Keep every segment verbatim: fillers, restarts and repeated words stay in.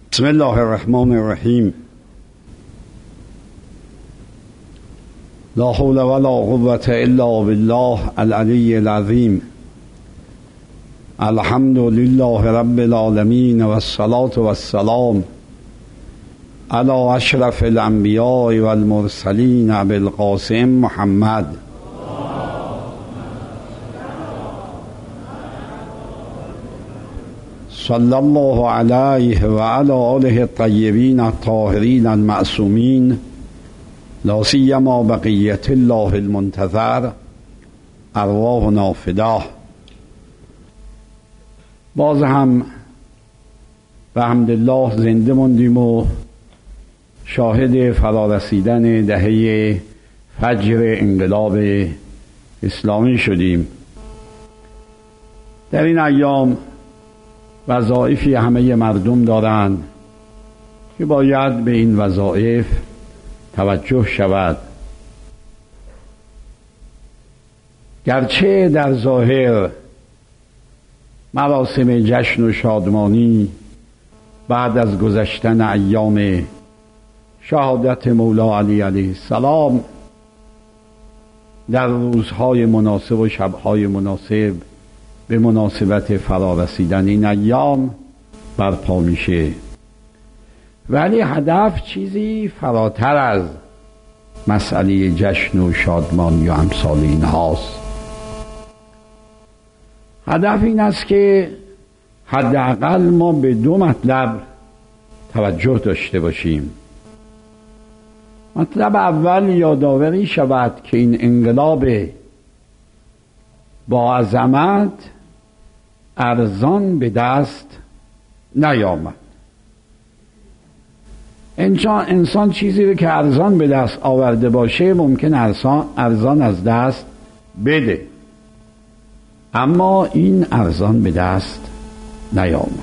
بسم الله الرحمن الرحیم. لا حول ولا قوة الا بالله العلی العظیم. الحمد لله رب العالمین و الصلاة و السلام علی اشرف الانبیاء والمرسلین ابی القاسم محمد. صلی الله علیه و علی آله الطیبین الطاهرین المعصومین، لا سیما بقیة الله المنتظر، ارواحنا فداه. باز هم به حمدالله زنده موندیم و شاهد فرارسیدن دهه فجر انقلاب اسلامی شدیم. در این ایام وظایفی همه مردم دارند که باید به این وظایف توجه شود. گرچه در ظاهر مراسم جشن و شادمانی بعد از گذشتن ایام شهادت مولا علی علیه السلام در روزهای مناسب و شبهای مناسب به مناسبت فرارسیدن این ایام برپا میشه، ولی هدف چیزی فراتر از مسئله جشن و شادمانی و امثال این هاست. هدف این است که حداقل ما به دو مطلب توجه داشته باشیم. مطلب اول یادآوری شود که این انقلاب با عظمت ارزان به دست نیامد. انسان, انسان چیزی رو که ارزان به دست آورده باشه ممکن ارزان, ارزان از دست بده، اما این ارزان به دست نیامد.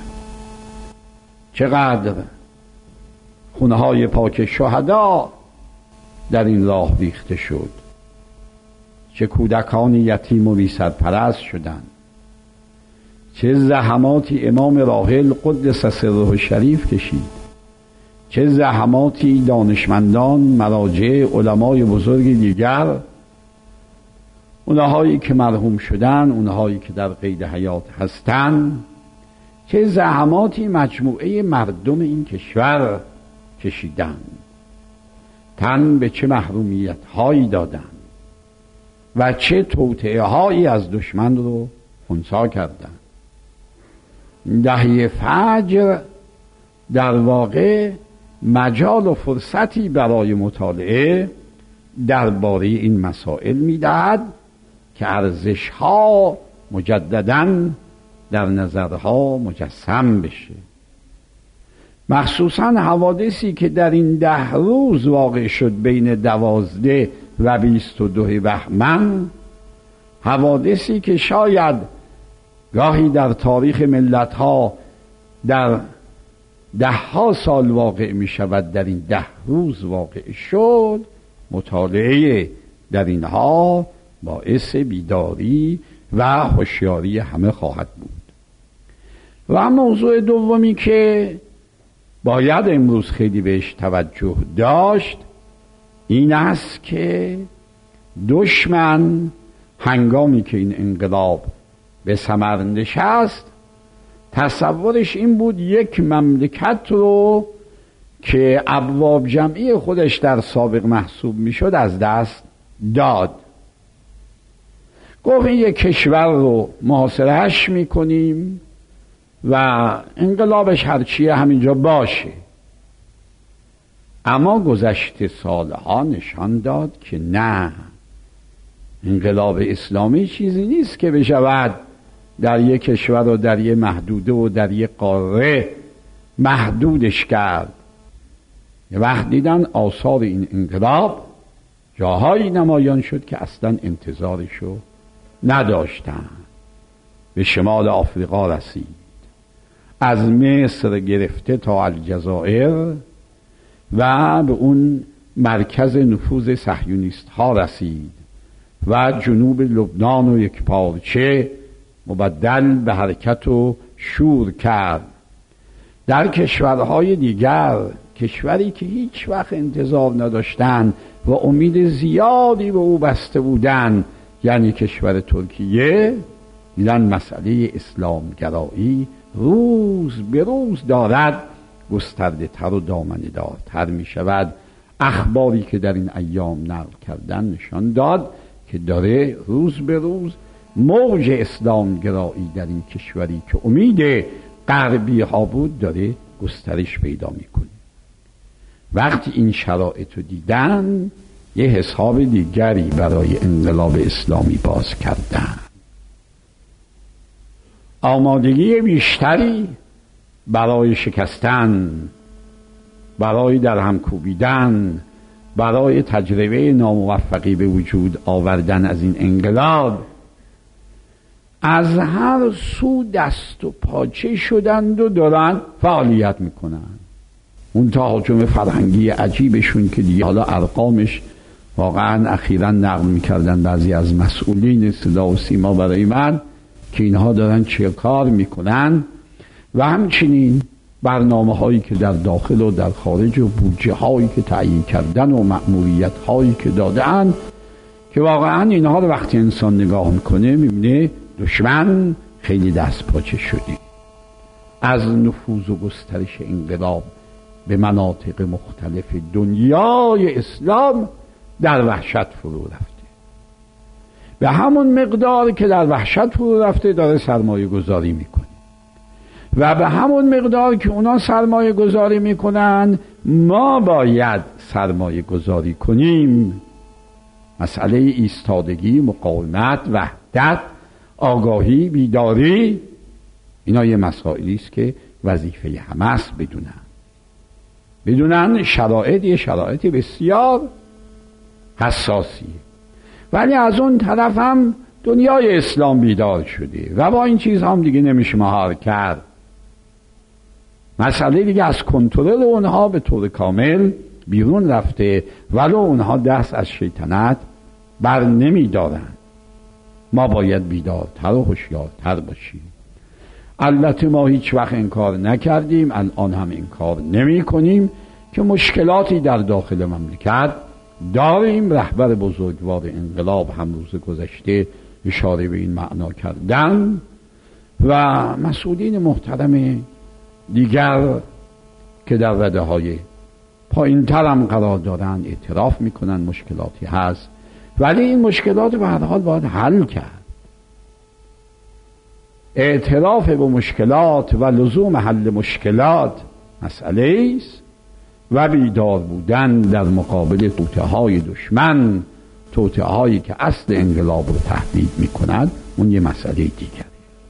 چقدر خونه های پاک شهدا در این راه ریخته شد، چه کودکان یتیم و بی سرپرست شدند، چه زحماتی امام راحل قدس سره شریف کشید، چه زحماتی دانشمندان، مراجع، علمای بزرگ دیگر، اونهایی که مرحوم شدن، اونهایی که در قید حیات هستند، چه زحماتی مجموعه مردم این کشور کشیدند، تن به چه محرومیت هایی دادند و چه توطئه هایی از دشمن رو خنثی کردند. دهه فجر در واقع مجال و فرصتی برای مطالعه درباره این مسائل میدهد که ارزش ها مجدداً در نظرها مجسم بشه. مخصوصاً حوادثی که در این ده روز واقع شد بین دوازده و بیست و دو بهمن، حوادثی که شاید گاهی در تاریخ ملت ها در ده ها سال واقع می شود، در این ده روز واقع شد. مطالعه در اینها باعث بیداری و هوشیاری همه خواهد بود. و موضوع دومی که باید امروز خیلی بهش توجه داشت این است که دشمن هنگامی که این انقلاب به ثمر نشست تصورش این بود یک مملکت رو که ابواب جمعی خودش در سابق محسوب میشد از دست داد. گفت این یک کشور رو محاصرهش میکنیم و انقلابش هرچیه همینجا باشه. اما گذشته سالها نشان داد که نه، انقلاب اسلامی چیزی نیست که بشود در یک کشور و در یک محدوده و در یک قاره محدودش کرد. یه وقت دیدن آثار این انقلاب جاهایی نمایان شد که اصلا انتظارشو نداشتن. به شمال آفریقا رسید، از مصر گرفته تا الجزایر و به اون مرکز نفوذ صهیونیست ها رسید و جنوب لبنان و یک پارچه مبدل به حرکت و شور کرد در کشورهای دیگر، کشوری که هیچ وقت انتظار نداشتن و امید زیادی به او بسته بودن، یعنی کشور ترکیه، دیدن مسئله اسلامگرایی روز به روز دارد گسترده تر و دامنه دارتر می شود. اخباری که در این ایام نقل کردن نشان داد که داره روز به روز موج اسلامگرایی در این کشوری که امید غربی ها بود داره گسترش پیدا میکنه. وقتی این شرایط رو دیدن یه حساب دیگری برای انقلاب اسلامی باز کردن، آمادگی بیشتری برای شکستن، برای در هم کوبیدن، برای تجربه ناموفقی به وجود آوردن از این انقلاب، از هر سو دست و پاچه شدند و دارن فعالیت میکنن. اون تهاجم فرهنگی عجیبشون که دیگه حالا ارقامش واقعا اخیراً نقل میکردن بعضی از مسئولین صدا و سیما برای من که اینها دارن چه کار میکنن، و همچنین برنامه هایی که در داخل و در خارج و بودجه هایی که تعیین کردن و مأموریت هایی که دادن، که واقعا اینها رو وقتی انسان نگاه میکنه میبینه دشمن خیلی دست پاچه شده. از نفوذ و گسترش انقلاب به مناطق مختلف دنیای اسلام در وحشت فرو رفته. به همون مقدار که در وحشت فرو رفته داره سرمایه گذاری میکنه، و به همون مقدار که اونا سرمایه گذاری میکنن ما باید سرمایه گذاری کنیم. مسئله ایستادگی، مقاومت، وحدت، آگاهی، بیداری، اینا یه مسائلی است که وظیفه همه است بدونن. بدونن شرایط یه شرایط بسیار حساسیه، ولی از اون طرف هم دنیای اسلام بیدار شده و با این چیز هم دیگه نمیشه مهار کرد. مسئله دیگه از کنترل اونها به طور کامل بیرون رفته، ولو اونها دست از شیطنت بر نمی دارن. ما باید بیدارتر و هوشیارتر باشیم. البته ما هیچ وقت انکار نکردیم، الان هم انکار نمی کنیم که مشکلاتی در داخل مملکت داریم. رهبر بزرگوار انقلاب هم روز گذشته اشاره به این معنا کردن و مسئولین محترم دیگر که در رده های پایین تر هم قرار دارن اعتراف میکنن مشکلاتی هست، ولی این مشکلات به هر حال باید حل کرد. اعتراف به مشکلات و لزوم حل مشکلات مسئله است و بیدار بودن در مقابل توطئه های دشمن، توطئه هایی که اصل انقلاب رو تهدید میکنند، اون یه مسئله دیگر.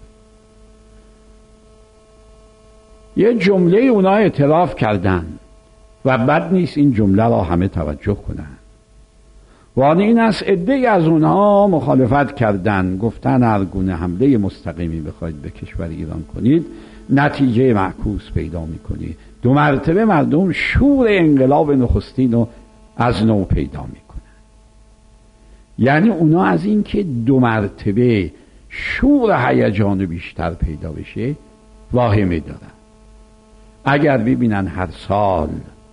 یه جمله اونا اعتراف کردن و بد نیست این جمله را همه توجه کنن. و این است عده‌ای از اونها مخالفت کردن، گفتن هر گونه حمله مستقیمی بخواید به کشور ایران کنید نتیجه معکوس پیدا میکنید. دو مرتبه مردم شور انقلاب نخستین رو از نو پیدا میکنن. یعنی اونا از این که دو مرتبه شور هیجان بیشتر پیدا بشه واهمه دارن. اگر ببینن هر سال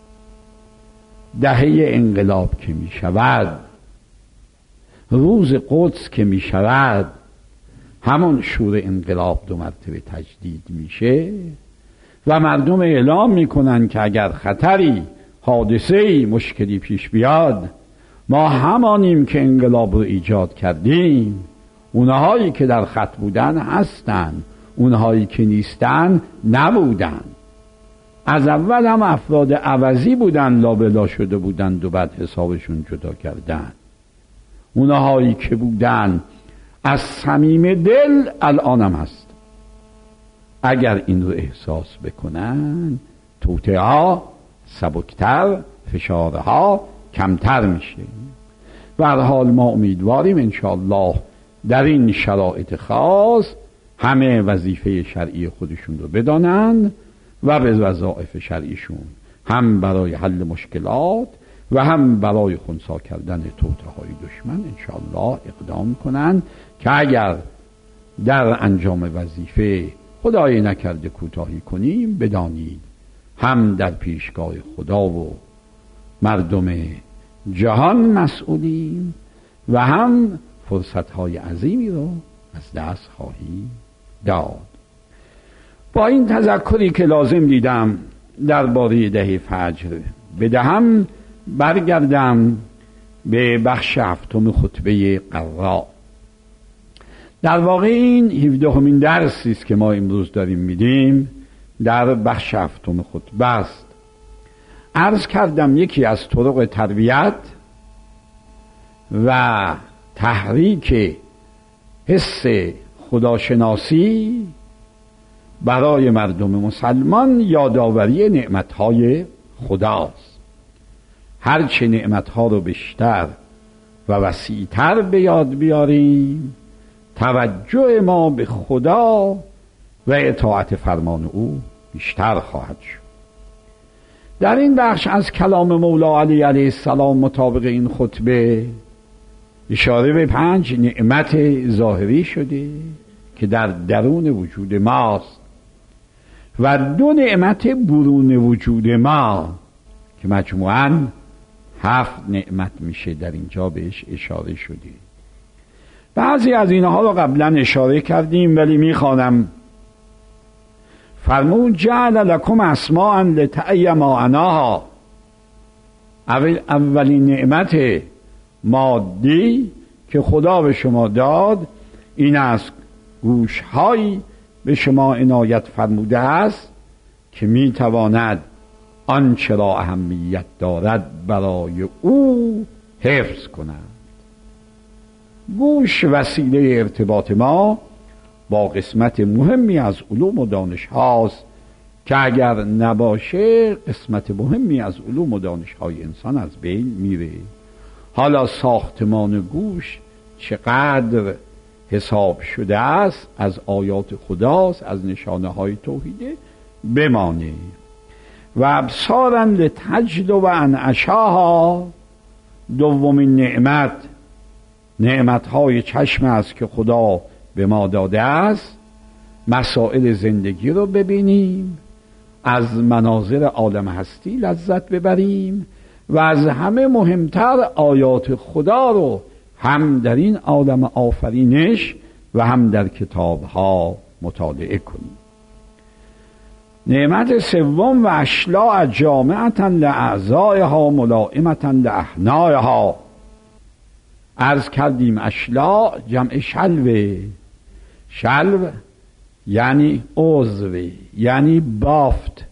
دهه انقلاب که می شود، روز قدس که می شود، همون شور انقلاب دو مرتبه تجدید میشه و مردم اعلام میکنن که اگر خطری، حادثه‌ای، مشکلی پیش بیاد ما همانیم که انقلاب رو ایجاد کردیم. اونهایی که در خط بودن هستن، اونهایی که نیستن نبودن. از اول هم افراد عوضی بودن، لابلا شده بودند و بعد حسابشون جدا کردن. اونهایی که بودن از صمیم دل الان هم هست. اگر این رو احساس بکنن توطئه ها سبکتر، فشارها کمتر میشه. به هر حال ما امیدواریم انشاءالله در این شرایط خاص همه وظیفه شرعی خودشون رو بدانند و به وظایف شرعیشون هم برای حل مشکلات و هم برای خنثی کردن توطئه های دشمن انشاءالله اقدام کنند که اگر در انجام وظیفه خدای نکرده کوتاهی کنیم، بدانید هم در پیشگاه خدا و مردم جهان مسئولیم و هم فرصتهای عظیمی رو از دست خواهی داد. با این تذکری که لازم دیدم درباره دهه فجر بدهم، برگردم به بخش هفتم خطبه قرا. در واقع این هفدهمین درسی است که ما امروز داریم میدیم در بخش هفتم خطبه است. عرض کردم یکی از طرق تربیت و تحریک حس خداشناسی برای مردم مسلمان یادآوری نعمتهای خداست. هرچه نعمتها رو بیشتر و وسیعتر به یاد بیاریم، توجه ما به خدا و اطاعت فرمان او بیشتر خواهد شد. در این بخش از کلام مولا علی علیه السلام مطابق این خطبه اشاره به پنج نعمت ظاهری شده که در درون وجود ماست و دو نعمت برون وجود ما که مجموعاً هفت نعمت میشه. در اینجا بهش اشاره شده. بعضی از اینها رو قبلا اشاره کردیم ولی میخوانم. فرمود جعل لکم اسماء لتعی معناها. اول اولین نعمت مادی که خدا به شما داد این است گوشهایی به شما عنایت فرموده است که میتواند آنچه را اهمیت دارد برای او حفظ کند. گوش وسیله ارتباط ما با قسمت مهمی از علوم و دانش هاست که اگر نباشه قسمت مهمی از علوم و دانش های انسان از بین میره. حالا ساختمان گوش چقدر حساب شده است از آیات خداست، از نشانه های توحیده بمانه. و ابصارا لتجد و انعشاها. دومین نعمت نعمت های چشم است که خدا به ما داده است، مسائل زندگی رو ببینیم، از مناظر عالم هستی لذت ببریم و از همه مهمتر آیات خدا رو هم در این عالم آفرینش و هم در کتاب ها مطالعه کنیم. نعمت سوم و اشلاء جامعتا لاعضائها ملائمتا لاحنائها. عرض کردیم اشلاء جمع شلوه. شلو یعنی عضو، یعنی بافت،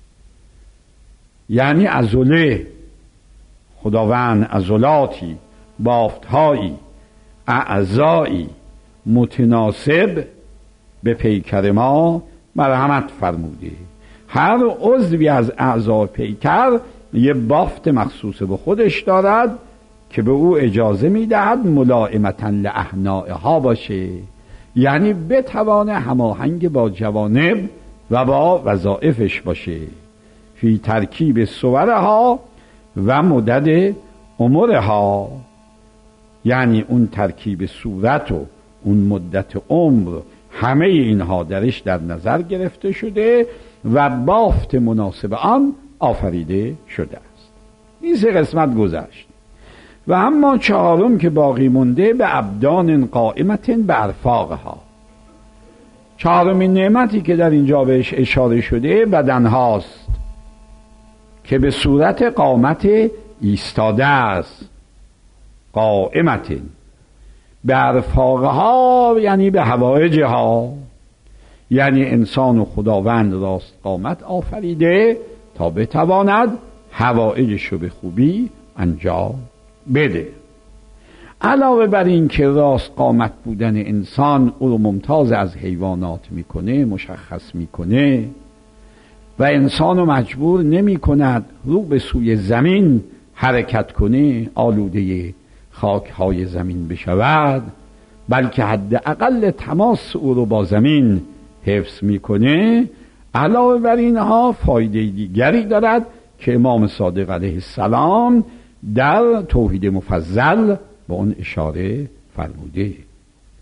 یعنی عضله. خداوند عضلاتی، بافتهایی، اعضایی متناسب به پیکر ما مرحمت فرموده. هر عضوی از اعضای پیکر یه بافت مخصوص به خودش دارد که به او اجازه میدهد ملائمتا لاحنائها باشه، یعنی بتوانه هماهنگ با جوانب و با وظایفش باشه. فی ترکیب صورها و مدد عمرها، یعنی اون ترکیب صورت و اون مدت عمر همه اینها درش در نظر گرفته شده و بافت مناسب آن آفریده شده است. این سه قسمت گذشت. و اما چهارم که باقی مونده به ابدان قائمت به ارفاقها. چهارمین نعمتی که در اینجا بهش اشاره شده بدن هاست که به صورت قامت ایستاده است. قائمت به ارفاقها یعنی به حوائجها، یعنی انسان و خداوند راست قامت آفریده تا بتواند حوائجش رو به خوبی انجام بده. علاوه بر این که راست قامت بودن انسان او رو ممتاز از حیوانات میکنه، مشخص میکنه و انسان رو مجبور نمی کند رو به سوی زمین حرکت کنه، آلوده خاک های زمین بشود، بلکه حداقل تماس او رو با زمین حفظ میکنه. علاوه بر اینها فایده دیگری دارد که امام صادق علیه السلام در توحید مفضل با اون اشاره فرموده.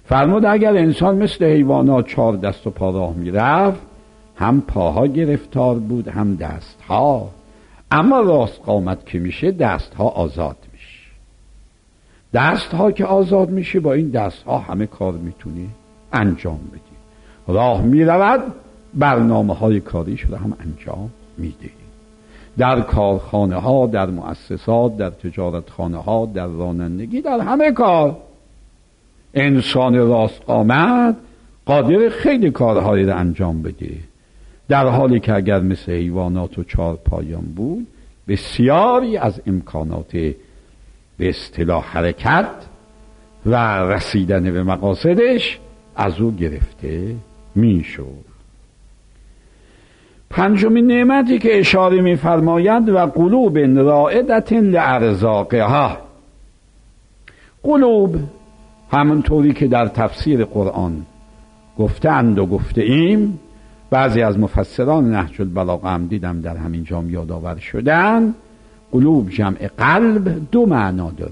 فرمود اگر انسان مثل حیوانات چهار دست و پا راه میرفت، هم پاها گرفتار بود هم دستها، اما راست قامت که میشه دستها آزاد میشه. دستها که آزاد میشه با این دستها همه کار میتونه انجام بده. راه میرود، برنامه های کاریش رو هم انجام میده. در کارخانه ها، در مؤسسات، در تجارت خانه ها، در رانندگی، در همه کار انسان راست قامت قادر خیلی کارهایی رو انجام بده، در حالی که اگر مثل حیوانات و چهار پایان بود بسیاری از امکانات به اصطلاح حرکت و رسیدن به مقاصدش از او گرفته میشد. پنجمین نعمتی که اشاره می‌فرماید و قلوب رائدة لارزاقها. قلوب همونطوری که در تفسیر قرآن گفتند و گفته ایم، بعضی از مفسران نهج البلاغه هم دیدم در همین جا یادآور شدن، قلوب جمع قلب دو معنا داره.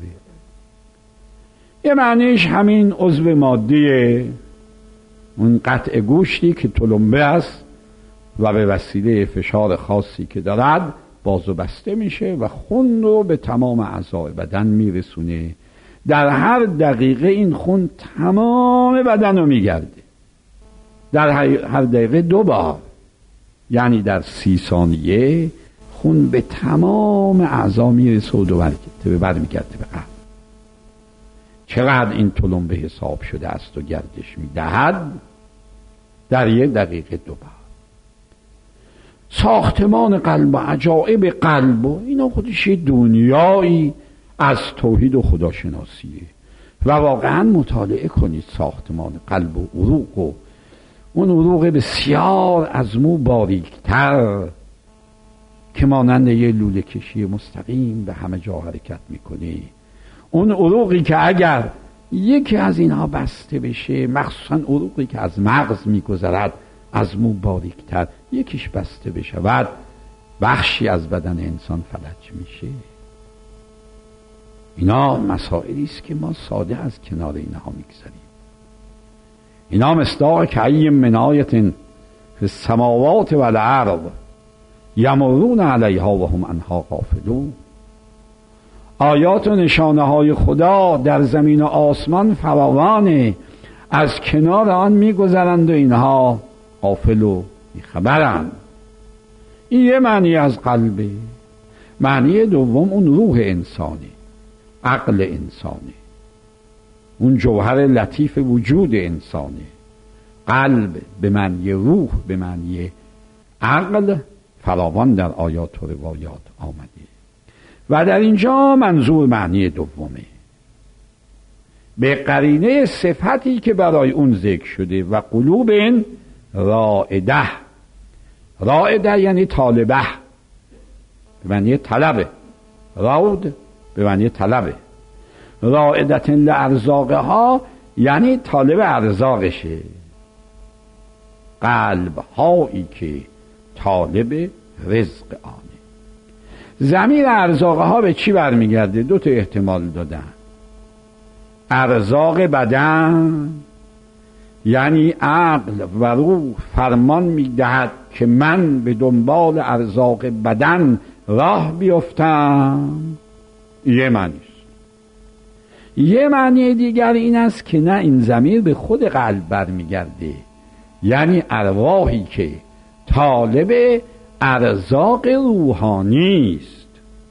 یه معنیش همین عضو مادیه، اون قطع گوشتی که تلمبه است و به وسیله فشار خاصی که دارد باز و بسته میشه و خون رو به تمام اعضای بدن میرسونه. در هر دقیقه این خون تمام بدن رو میگرده، در هر دقیقه دو بار، یعنی در سی ثانیه خون به تمام اعضا میرسه و دو به بر میگرده به قلب. چقدر این تلمبه حساب شده است و گردش میدهد؟ در یک دقیقه دو بار. ساختمان قلب و عجایب قلب و اینا خودش دنیایی از توحید و خداشناسیه و واقعا مطالعه کنید ساختمان قلب و عروق و اون عروق بسیار از مو باریکتر که مانند یه لوله کشی مستقیم به همه جا حرکت میکنه، اون عروقی که اگر یکی از اینها بسته بشه، مخصوصا عروقی که از مغز میگذرد از مو باریکتر، یکیش بسته بشه و بخشی از بدن انسان فلج میشه. اینا مسائلی است که ما ساده از کنار اینها میگذاریم. اینا مصداق کعی من آیة فی السماوات والارض یمرون علیها و هم عنها غافلون. آیات و نشانه های خدا در زمین و آسمان فراوانه، از کنار آن میگذرند و اینها غافل و بیخبرند. این یه معنی از قلبه. معنی دوم اون روح انسانی، عقل انسانی، اون جوهر لطیف وجود انسانی. قلب به معنی روح، به معنی عقل فراوان در آیات و روایات آمده و در اینجا منظور معنی دومه به قرینه صفتی که برای اون ذکر شده و قلوب رائده. رائده یعنی طالبه، به معنی طلبه. راود به معنی طلبه. رائدة لارزاقها یعنی طالب ارزاقشه. قلب هایی که طالب رزق آنه. ضمیر ارزاقها به چی برمیگرده؟ دو تا احتمال دادن. ارزاق بدن یعنی عقل و روح فرمان میدهد که من به دنبال ارزاق بدن راه بیفتم، یه معنیست. یه معنی دیگر این است که نه، این ضمیر به خود قلب برمیگرده، یعنی ارواحی که طالب ارزاق روحانی است.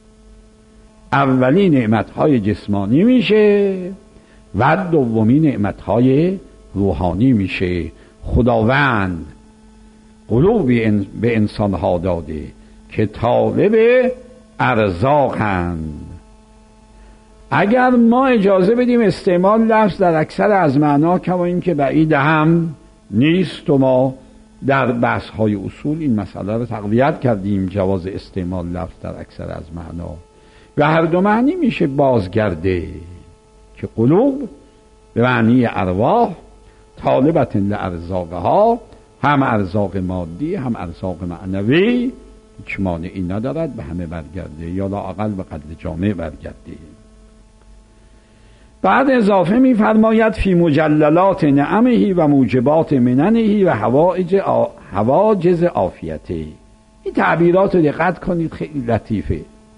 اولی نعمتهای جسمانی میشه و دومی نعمتهای روحانی میشه. خداوند قلوبی به انسانها داده که طالب ارزاقند. اگر ما اجازه بدیم استعمال لفظ در اکثر از معنا، کما این که بعید هم نیست و ما در بحث های اصول این مسئله رو تقویت کردیم، جواز استعمال لفظ در اکثر از معنا و هر دو معنی میشه بازگرده که قلوب به معنی ارواح طالبة لارزاقها، هم ارزاق مادی هم ارزاق معنوی، هیچ مانعی ندارد به همه برگرده یا لااقل به قدر جامع برگرده. بعد اضافه می‌فرماید فی مجللات نعمه و موجبات مننه و حوائج آ... حواجز عافیته. این تعبیرات رو دقت کنید، خیلی لطیفه.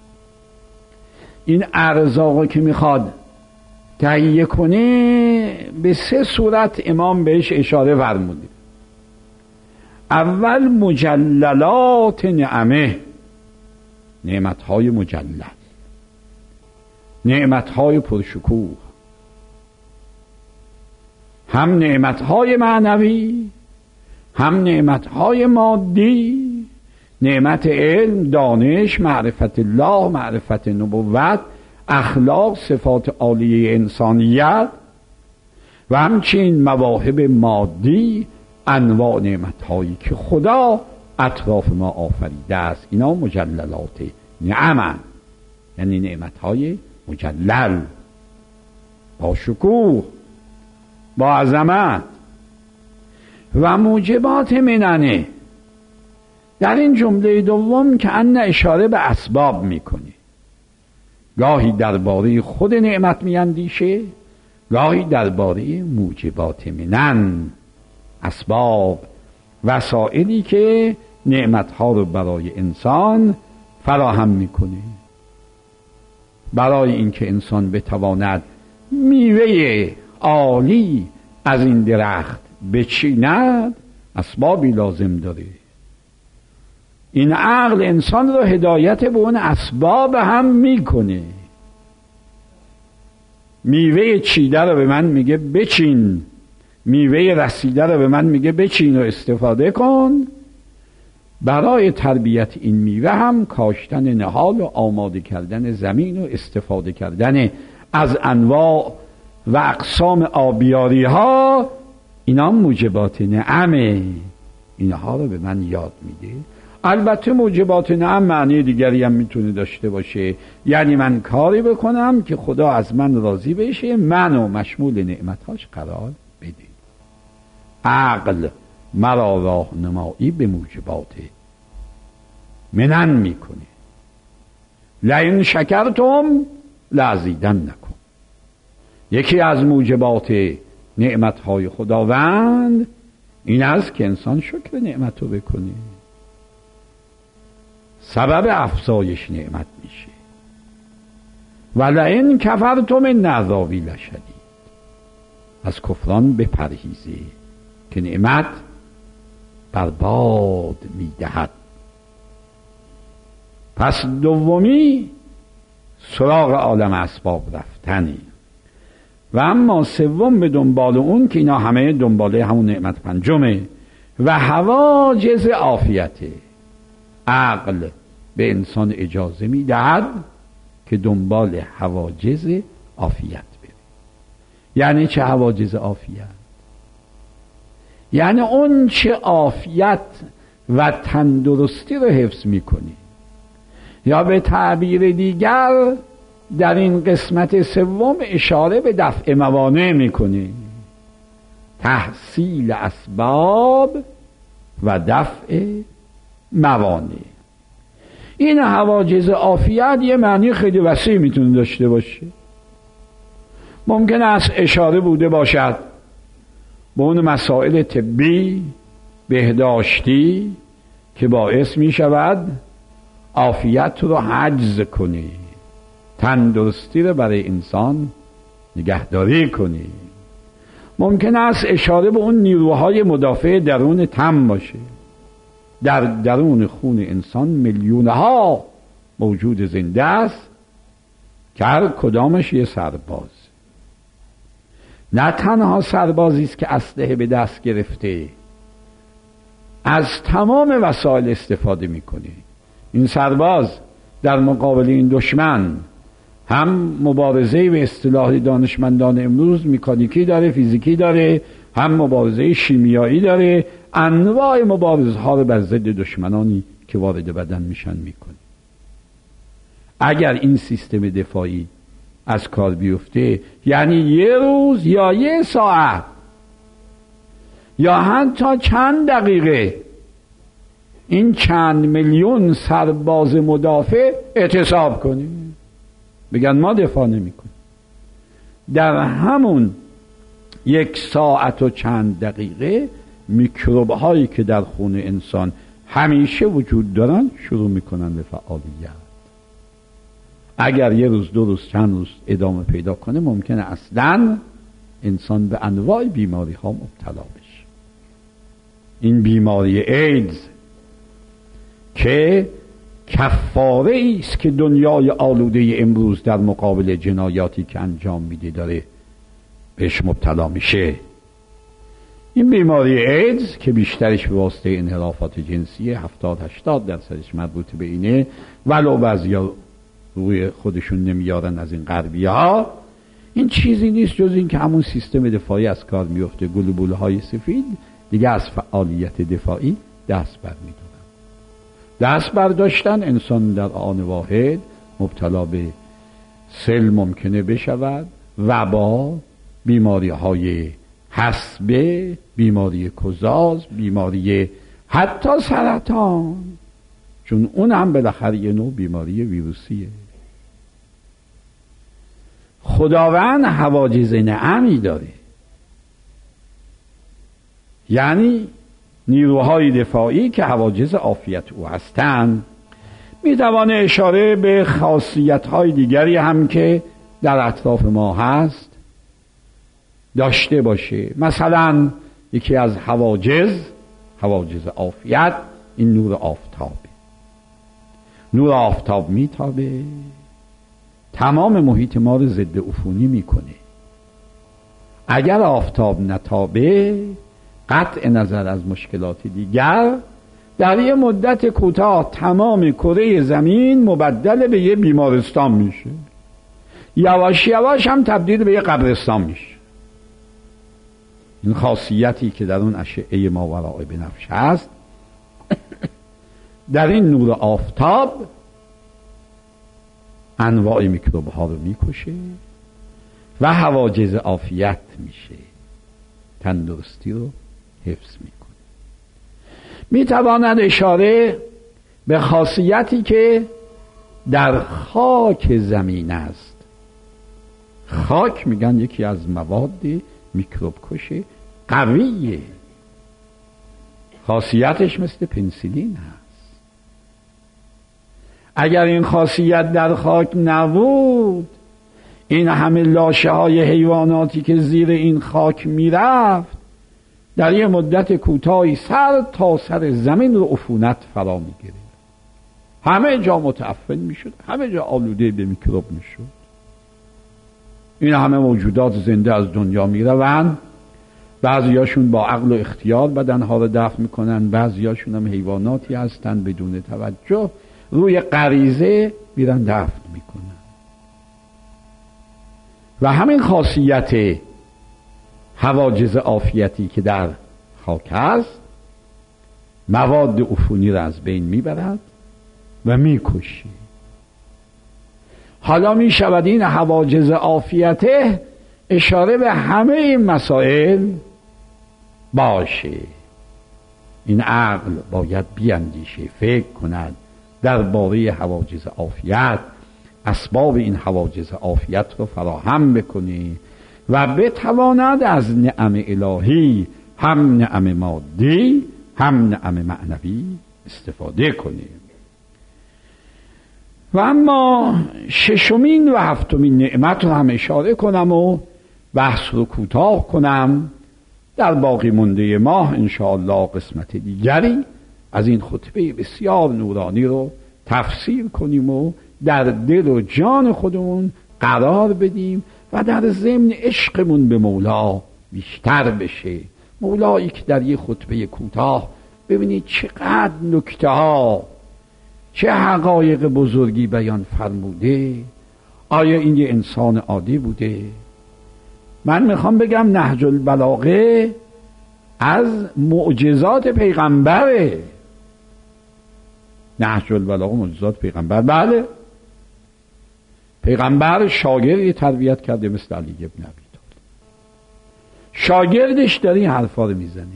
این ارزاقی که میخواد تهیه کنه به سه صورت امام بهش اشاره فرموده. اول مجللات نعمه، نعمتهای مجلل، نعمتهای پرشکوه، هم نعمتهای معنوی هم نعمتهای مادی، نعمت علم، دانش، معرفت الله، معرفت نبوت، اخلاق، صفات عالیه انسانیت و همچنین مواهب مادی، انواع نعمتهایی که خدا اطراف ما آفریده است. اینا مجللات نعمن، یعنی نعمتهای مجلل با شکوه، با عظمت. و موجبات مننه، در این جمله دوم که ان اشاره به اسباب میکنه، گاهی درباره خود نعمت میاندیشه، گاهی درباره موجبات منن، اسباب، وسائلی که نعمتها رو برای انسان فراهم میکنه. برای اینکه انسان بتواند میوه عالی از این درخت بچیند اسبابی لازم داره. این عقل انسان رو هدایت به اون اسباب هم میکنه. میوه چیده رو به من میگه بچین، میوه رسیده رو به من میگه بچین و استفاده کن. برای تربیت این میوه هم کاشتن نهال و آماده کردن زمین و استفاده کردن از انواع و اقسام آبیاری ها، اینا موجبات نعمه. اینها رو به من یاد میده. البته موجبات نعم معنی دیگری هم میتونه داشته باشه، یعنی من کاری بکنم که خدا از من راضی بشه، منو مشمول نعمتاش قرار بده. عقل مرا راهنمایی به موجبات منن میکنه. لئن شکرتم لازیدنکم. یکی از موجبات نعمتهای خداوند این است که انسان شکر نعمت رو بکنه، سبب افزایش نعمت میشه. ولئن کفرتم ان عذابی لشدید. از کفران بپرهیزه که نعمت برباد میدهد. پس دومی سراغ عالم اسباب رفتنی، و اما سوم به دنبال اون که اینا همه دنباله همون نعمت پنجمه و حواجز عافیته. عقل به انسان اجازه میدهد که دنبال حواجز عافیت بره. یعنی چه حواجز عافیت؟ یعنی اون چه عافیت و تندرستی رو حفظ میکنی، یا به تعبیر دیگر در این قسمت سوم اشاره به دفع موانع میکنی، تحصیل اسباب و دفع موانع. این حواجز عافیت یه معنی خیلی وسیع میتونه داشته باشه. ممکن است اشاره بوده باشد به اون مسائل طبی بهداشتی که باعث می شود عافیت رو حجز کنی، تندرستی رو برای انسان نگهداری کنی. ممکن است اشاره به اون نیروهای مدافع درون تن باشه. در درون خون انسان میلیونها موجود زنده است که هر کدامش یه سرباز. نه تنها سربازی است که اسلحه به دست گرفته، از تمام وسایل استفاده میکنه. این سرباز در مقابل این دشمن هم مبارزه به اصطلاح دانشمندان امروز مکانیکی داره، فیزیکی داره، هم مبارزه شیمیایی داره. انواع مبارزه ها رو بر ضد دشمنانی که وارد بدن میشن میکنه. اگر این سیستم دفاعی از کار بیفته، یعنی یه روز یا یه ساعت یا حتی چند دقیقه این چند میلیون سرباز مدافع اعتصاب کنیم، بگن ما دفاع نمی کنیم، در همون یک ساعت و چند دقیقه میکروب هایی که در خون انسان همیشه وجود دارن شروع میکنن به فعالیت. اگر یه روز دو روز چند روز ادامه پیدا کنه ممکنه اصلا انسان به انواع بیماری ها مبتلا بشه. این بیماری ایدز که کفاره است که دنیای آلوده امروز در مقابل جنایاتی که انجام میده داره بهش مبتلا میشه. این بیماری ایدز که بیشترش به واسطه انحرافات جنسی هفتاد هشتاد درصدش مربوط به اینه، ولو بعضیا روی خودشون نمیارن از این غربی ها، این چیزی نیست جز این که همون سیستم دفاعی از کار میفته. گلوبول های سفید دیگه از فعالیت دفاعی دست بر میدارن. دست برداشتن انسان در آن واحد مبتلا به سل ممکنه بشود، وبا، بیماری های حصبه، بیماری کزاز، بیماری حتی سرطان، چون اون هم بالاخره یه نوع بیماری ویروسیه. خداوند حواجز نعمی داره، یعنی نیروهای دفاعی که حواجز عافیت او هستند. میتوانه اشاره به خاصیت‌های دیگری هم که در اطراف ما هست داشته باشه. مثلا یکی از حواجز حواجز عافیت این نور آفتابه. نور آفتاب میتابه، تمام محیط ما رو ضد عفونی میکنه. اگر آفتاب نتابه، قطع نظر از مشکلات دیگر، در یه مدت کوتاه تمام کره زمین مبدل به یه بیمارستان میشه، یواش یواش هم تبدیل به یه قبرستان میشه. این خاصیتی که در اون اشعه ماوراء بنفش هست در این نور آفتاب انواع میکروب ها رو میکشه و حواجز عافیت میشه، تندرستی رو حفظ میکنه. میتواند اشاره به خاصیتی که در خاک زمین است. خاک میگن یکی از مواد میکروب کشه قویه، خاصیتش مثل پنسیلین هست. اگر این خاصیت در خاک نبود، این همه لاشه های حیواناتی که زیر این خاک میرفت در یه مدت کوتاهی سر تا سر زمین رو عفونت فرا میگیره، همه جا متعفن میشد، همه جا آلوده به میکروب میشد. این همه موجودات زنده از دنیا میروند، بعضیاشون با عقل و اختیار بدنها رو دفن میکنن، بعضیاشون هم حیواناتی هستن بدون توجه روی غریزه میرن دفن میکنن. و همین خاصیت حواجز عافیتی که در خاک هست مواد عفونی را از بین میبرد و میکشی. حالا میشود این حواجز عافیته اشاره به همه این مسائل باشه. این عقل باید بیاندیشه، فکر کند درباره حواجز عافیت، اسباب این حواجز عافیت رو فراهم بکنی و بتواند از نعم الهی، هم نعم مادی هم نعم معنوی استفاده کنی. و اما ششمین و هفتمین نعمت رو هم اشاره کنم و بحث رو کوتاه کنم. در باقی مونده ماه انشاءالله قسمت دیگری از این خطبه بسیار نورانی رو تفسیر کنیم و در دل و جان خودمون قرار بدیم و در ضمن عشقمون به مولا بیشتر بشه. مولایی که در یه خطبه کوتاه ببینید چقدر نکته ها، چه حقایق بزرگی بیان فرموده. آیا این یه انسان عادی بوده؟ من میخوام بگم نهج البلاغه از معجزات پیغمبره. نهج البلاغه معجزات پیغمبر، بله. پیغمبر شاگردی تربیت کرده مثل علی ابن ابی طالب، شاگردش داره این حرفا رو میزنه.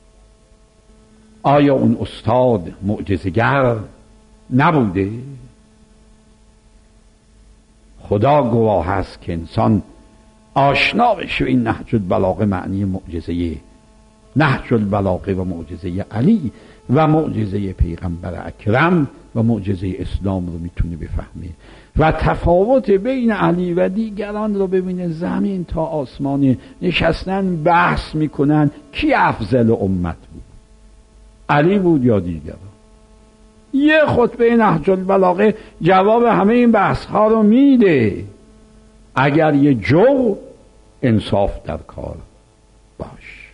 آیا اون استاد معجزه‌گر نبوده؟ خدا گواه است که انسان آشنا بشو این نهج البلاغه معنی معجزه نهج البلاغه و معجزه علی و معجزه پیغمبر اکرم و معجزه اسلام رو میتونه بفهمه و تفاوت بین علی و دیگران رو ببینه. زمین تا آسمان نشستن بحث میکنن کی افضل امت بود، علی بود یا دیگران. یه خطبه نهج البلاغه جواب همه این بحث ها رو میده اگر یه جو انصاف در کار باش.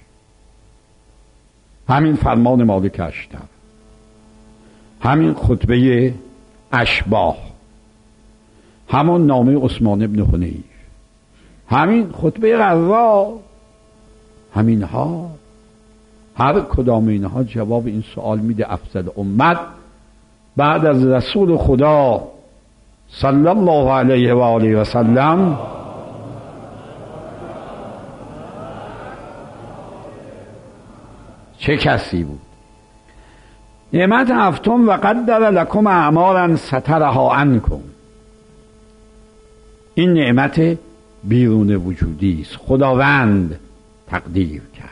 همین فرمان مالک اشتر، همین خطبه اشباح، همون نامه عثمان ابن حنیف، همین خطبه غرا، همین ها هر کدام اینها جواب این سوال میده افضل امت بعد از رسول خدا صلی الله علیه و آله و سلم چه کسی بود؟ نعمت هفتم و قدر لکم اعمالا سترها عنکم. این نعمت بیرون وجودی است، خداوند تقدیر کرد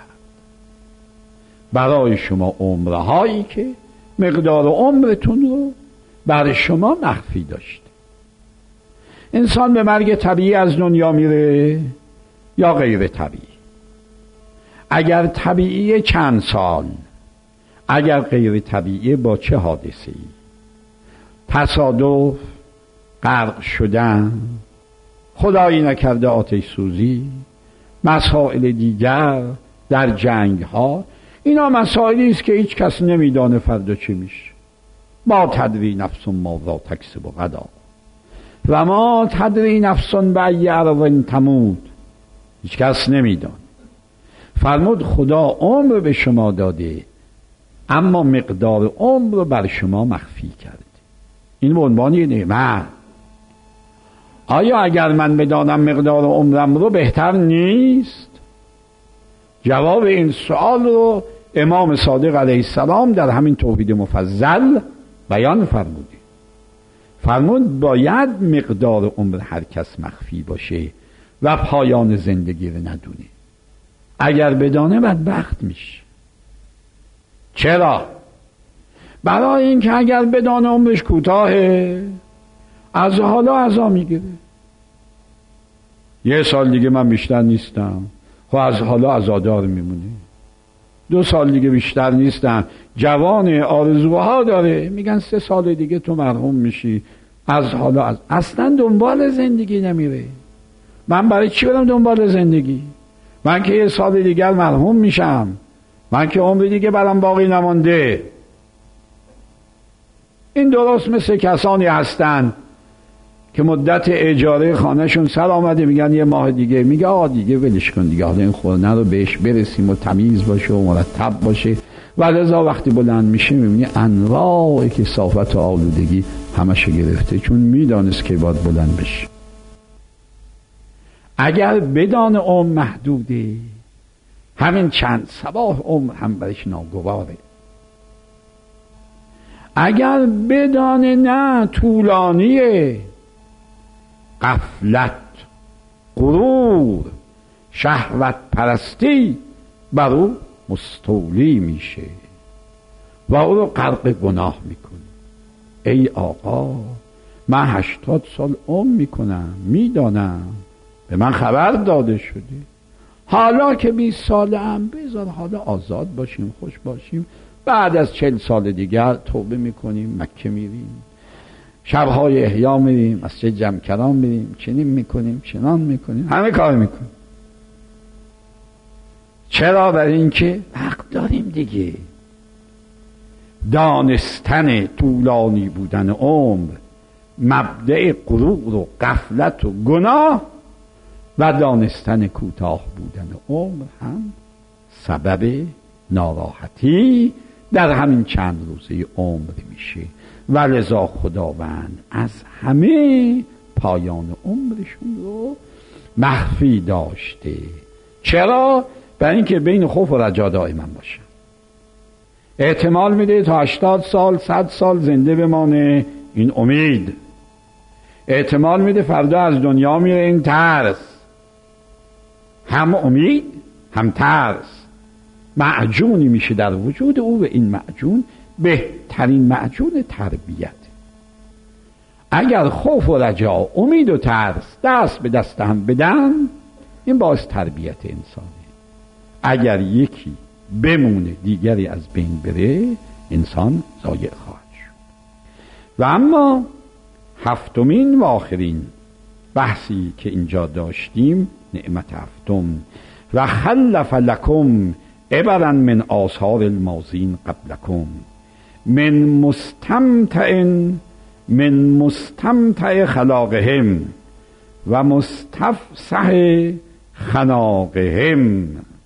برای شما عمرهایی که مقدار عمرتون رو بر شما مخفی داشته. انسان به مرگ طبیعی از دنیا میره یا غیر طبیعی؟ اگر طبیعی چند سال، اگر غیر طبیعی با چه حادثه‌ای؟ تصادف، غرق شدن، خدایی نکرده آتش سوزی، مسائل دیگر در جنگ ها. اینا مسائلی است که هیچ کس نمیدانه فردا چی میشه. ما تدری نفس ماذا تکسب غدا و ما تدری نفس بأی ارض تموت. هیچ کس نمیدانه. فرمود خدا عمر به شما داده اما مقدار عمر رو بر شما مخفی کرده. این به عنوان یه نعمت. آیا اگر من بدانم مقدار عمرم رو بهتر نیست؟ جواب این سوال رو امام صادق علیه السلام در همین توحید مفضل بیان فرموده. فرمود باید مقدار عمر هر کس مخفی باشه و پایان زندگی رو ندونه. اگر بدانه بدبخت میشه. چرا؟ برای اینکه اگر بدانه عمرش کوتاهه از حالا عزا میگیره. یه سال دیگه من بیشتر نیستم، خب از حالا عزادار میمونه. دو سال دیگه بیشتر نیستم، جوان آرزوها داره، میگن سه سال دیگه تو مرحوم میشی. از حالا از... اصلا دنبال زندگی نمیره. من برای چی برم دنبال زندگی؟ من که یه سال دیگر مرحوم میشم، من که عمر دیگه برام باقی نمانده. این درست مثل کسانی هستن که مدت اجاره خانهشون سر آمده، میگن یه ماه دیگه، میگه آقا دیگه ولش کن دیگه، حالا این خونه رو بهش برسیم و تمیز باشه و مرتب باشه. و لذا وقتی بلند میشه میبینی انواع کثافت و آلودگی همش گرفته، چون میدانست که باید بلند بشه. اگر بدان عمر محدوده، همین چند صباح عمر هم برش ناگواره. اگر بدانه نه طولانیه، غفلت، غرور، شهوت پرستی بر او مستولی میشه و او رو غرق گناه میکنه. ای آقا من هشتاد سال عمر میکنم، میدانم، به من خبر داده شده، حالا که بیست ساله ام بذار حالا آزاد باشیم، خوش باشیم. بعد از چل سال دیگر توبه میکنیم، مکه میریم، شبهای احیا میریم، مسجد جمکران میریم، چنین میکنیم، چنان میکنیم، همه کار میکنیم. چرا؟ برای اینکه وقت داریم دیگه. دانستن طولانی بودن عمر مبدأ غرور و غفلت و گناه و دانستن کوتاه بودن عمر هم سبب ناراحتی در همین چند روزه عمر میشه. و لذا خداوند از همه پایان عمرشون رو مخفی داشته. چرا؟ برای اینکه بین خوف و رجا دائما باشن. احتمال میده تا هشتاد سال صد سال زنده بمانه، این امید. احتمال میده فردا از دنیا میره، این ترس. هم امید هم ترس معجونی میشه در وجود او و این معجون بهترین معجون تربیت. اگر خوف و رجا، امید و ترس دست به دست هم بدن، این باعث تربیت انسانه. اگر یکی بمونه دیگری از بین بره، انسان ضایع خواهد شد. و اما هفتمین و آخرین بحثی که اینجا داشتیم، نعمت هفتم، و خلف لکم عبرا من آثار الماضین قبلکم من مستمتع من مستمتع خلاقهم و مستفسح خناقهم.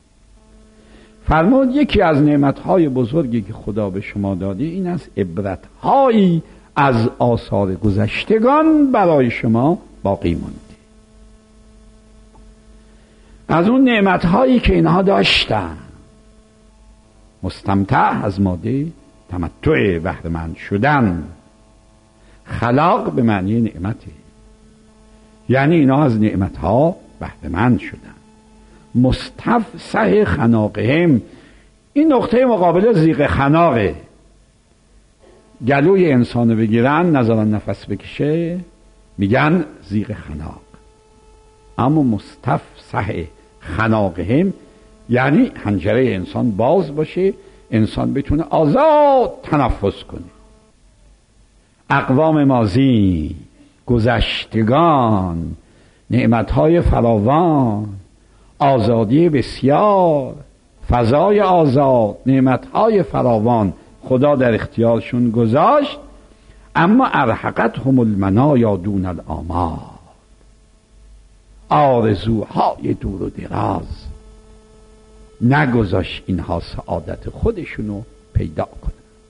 فرمود یکی از نعمتهای بزرگی که خدا به شما داده این است عبرتهایی از آثار گذشتگان برای شما باقی مونده. از اون نعمتهایی که اینها داشتن. مستمتع از ماده تمتع، بهره‌مند شدن. خلاق به معنی نعمته، یعنی اینا از نعمتها بهره‌مند شدن. مستفسح خناقهم، این نقطه مقابل زیغ خناقه. گلوی انسانو بگیرن نذارن نفس بکشه، میگن زیغ خناق. اما مستفسح خناقهم یعنی حنجره انسان باز باشه، انسان بتونه آزاد تنفس کنه. اقوام ماضی، گذشتگان، نعمتهای فراوان، آزادی بسیار، فضای آزاد، نعمتهای فراوان خدا در اختیارشون گذاشت. اما ارهقتهم المنایا دون الآمال، آرزوهای دور و دراز نگذاشت اینها سعادت خودشونو پیدا کنن.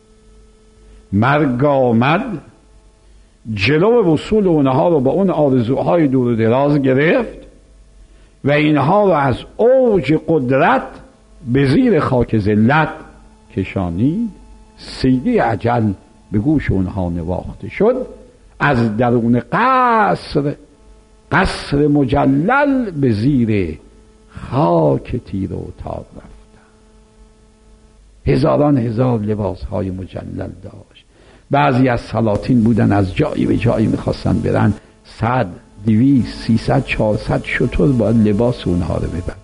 مرگ آمد، جلو وصول اونها رو با اون آرزوهای دور و دراز گرفت و اینها رو از اوج قدرت به زیر خاک ذلت کشانید. صیده اجل به گوش اونها نواخته شد. از درون قصر قصر مجلل به زیر خاک تیر و تاب رفتن. هزاران هزار لباس های مجلل داشت. بعضی از سلاطین بودن از جایی به جایی میخواستن برن، صد دویست سیصد چهارصد شتر باید لباس اونها رو ببرن.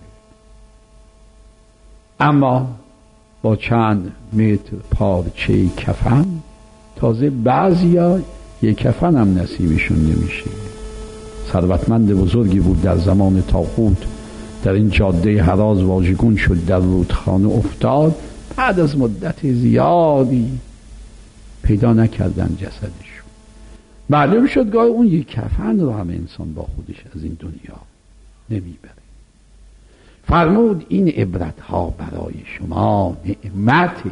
اما با چند متر پارچه کفن، تازه بعضیا یک کفن هم نصیبشون نمیشه. ثروتمند بزرگی بود در زمان طاغوت، در این جاده هراز واژگون شد، در رودخانه افتاد. بعد از مدت زیادی پیدا نکردن جسدشون. معلوم شد گاه اون یک کفن رو هم انسان با خودش از این دنیا نمیبره. فرمود این عبرت ها برای شما نعمته.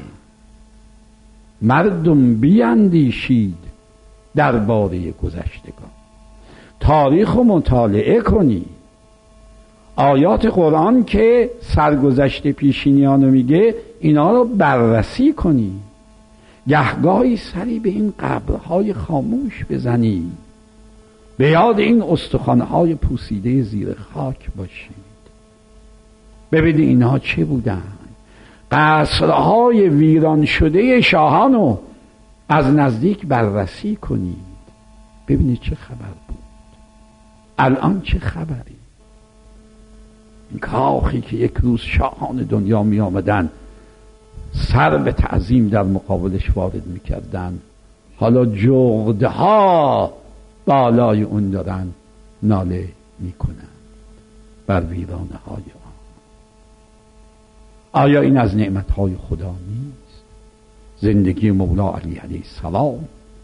مردم بیندیشید درباره گذشتگان، تاریخ رو مطالعه کنید. آیات قرآن که سرگذشت پیشینیان رو میگه، اینا رو بررسی کنید. گهگاهی سری به این قبرهای خاموش بزنید، به یاد این استخوان‌های پوسیده زیر خاک باشید. ببینید اینها چه بودن. قصرهای ویران شده شاهان رو از نزدیک بررسی کنید، ببینید چه خبر بود. الان چه خبری؟ این کاخی که یک روز شاهان دنیا می آمدن سر به تعظیم در مقابلش وارد می کردن، حالا جغدها بالای اون دارن ناله می کنن بر ویرانه های آن. آیا این از نعمت های خدا نیست؟ زندگی مولا علی علیه السلام،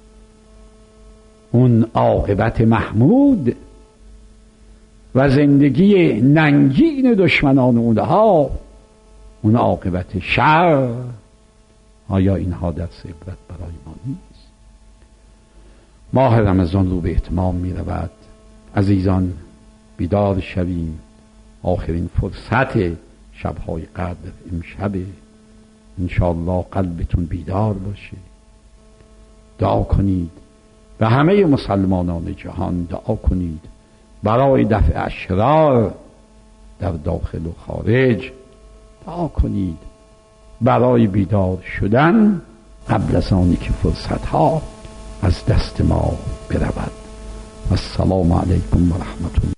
اون عاقبت محمود و زندگی ننگین دشمنان اونها، اون عاقبت شر، آیا اینها درس عبرت برای ما نیست؟ ماه رمضان رو به اتمام می رود. عزیزان بیدار شویم. آخرین فرصت شبهای قدر امشبه. انشاءالله قلبتون بیدار باشه. دعا کنید و همه مسلمانان جهان دعا کنید برای دفع اشرار در داخل و خارج دعا کنید برای بیدار شدن قبل از آنی که فرصت ها از دست ما برود. السلام علیکم و رحمت الله.